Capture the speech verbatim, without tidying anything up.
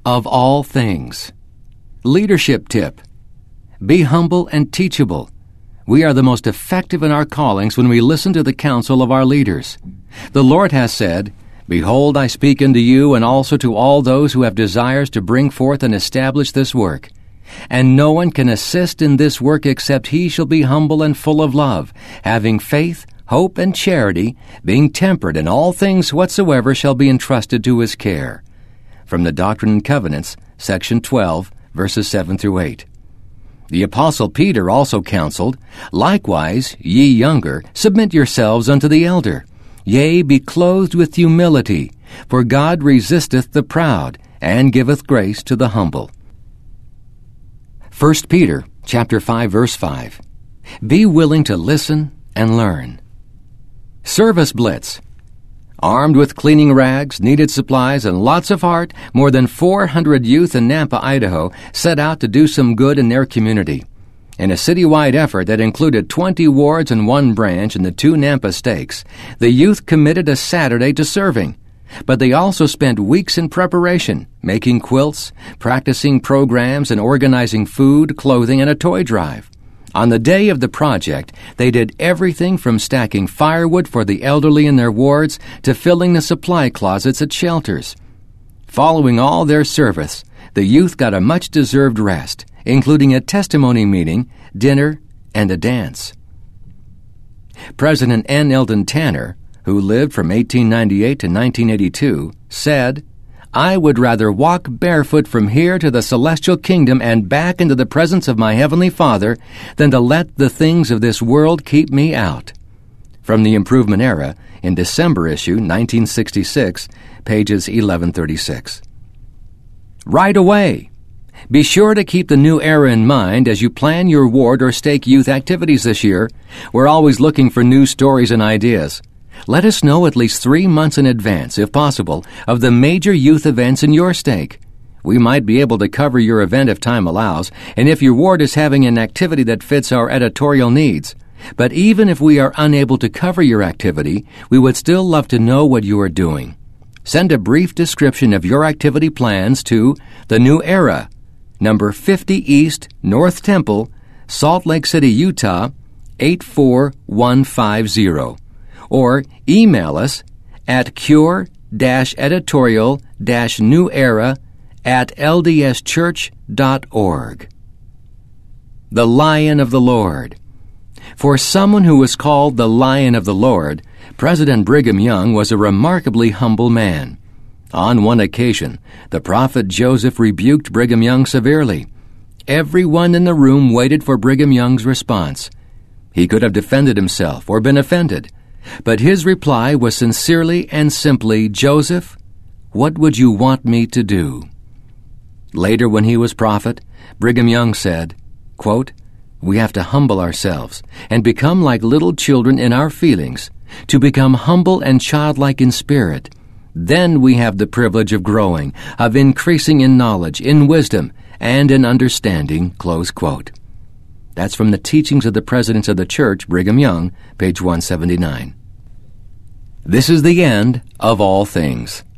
of all things. Leadership tip: be humble and teachable. We are the most effective in our callings when we listen to the counsel of our leaders. The Lord has said, "Behold, I speak unto you, and also to all those who have desires to bring forth and establish this work. And no one can assist in this work except he shall be humble and full of love, having faith, hope, and charity, being temperate in all things whatsoever shall be entrusted to his care." From the Doctrine and Covenants, section twelve, verses seven through eight. The Apostle Peter also counseled, "Likewise, ye younger, submit yourselves unto the elder. Yea, be clothed with humility, for God resisteth the proud, and giveth grace to the humble." First Peter chapter five, verse five. Be willing to listen and learn. Service Blitz. Armed with cleaning rags, needed supplies, and lots of heart, more than four hundred youth in Nampa, Idaho, set out to do some good in their community. In a citywide effort that included twenty wards and one branch in the two Nampa stakes, the youth committed a Saturday to serving. But they also spent weeks in preparation, making quilts, practicing programs, and organizing food, clothing, and a toy drive. On the day of the project, they did everything from stacking firewood for the elderly in their wards to filling the supply closets at shelters. Following all their service, the youth got a much-deserved rest, including a testimony meeting, dinner, and a dance. President N. Eldon Tanner, who lived from eighteen ninety-eight to nineteen eighty-two, said, "I would rather walk barefoot from here to the celestial kingdom and back into the presence of my heavenly Father than to let the things of this world keep me out." From the Improvement Era, in December issue, nineteen sixty-six, pages eleven thirty-six. Right away. Be sure to keep the New Era in mind as you plan your ward or stake youth activities this year. We're always looking for new stories and ideas. Let us know at least three months in advance, if possible, of the major youth events in your stake. We might be able to cover your event if time allows, and if your ward is having an activity that fits our editorial needs. But even if we are unable to cover your activity, we would still love to know what you are doing. Send a brief description of your activity plans to The New Era, number fifty East, North Temple, Salt Lake City, Utah, eight four one five zero. Or email us at cure-editorial-newera at l d s church dot org. The Lion of the Lord. For someone who was called the Lion of the Lord, President Brigham Young was a remarkably humble man. On one occasion, the prophet Joseph rebuked Brigham Young severely. Everyone in the room waited for Brigham Young's response. He could have defended himself or been offended, but his reply was sincerely and simply, "Joseph, what would you want me to do?" Later, when he was prophet, Brigham Young said, quote, "We have to humble ourselves and become like little children in our feelings, to become humble and childlike in spirit. Then we have the privilege of growing, of increasing in knowledge, in wisdom, and in understanding," close quote. That's from the Teachings of the Presidents of the Church, Brigham Young, page one seventy-nine. This is the end of all things.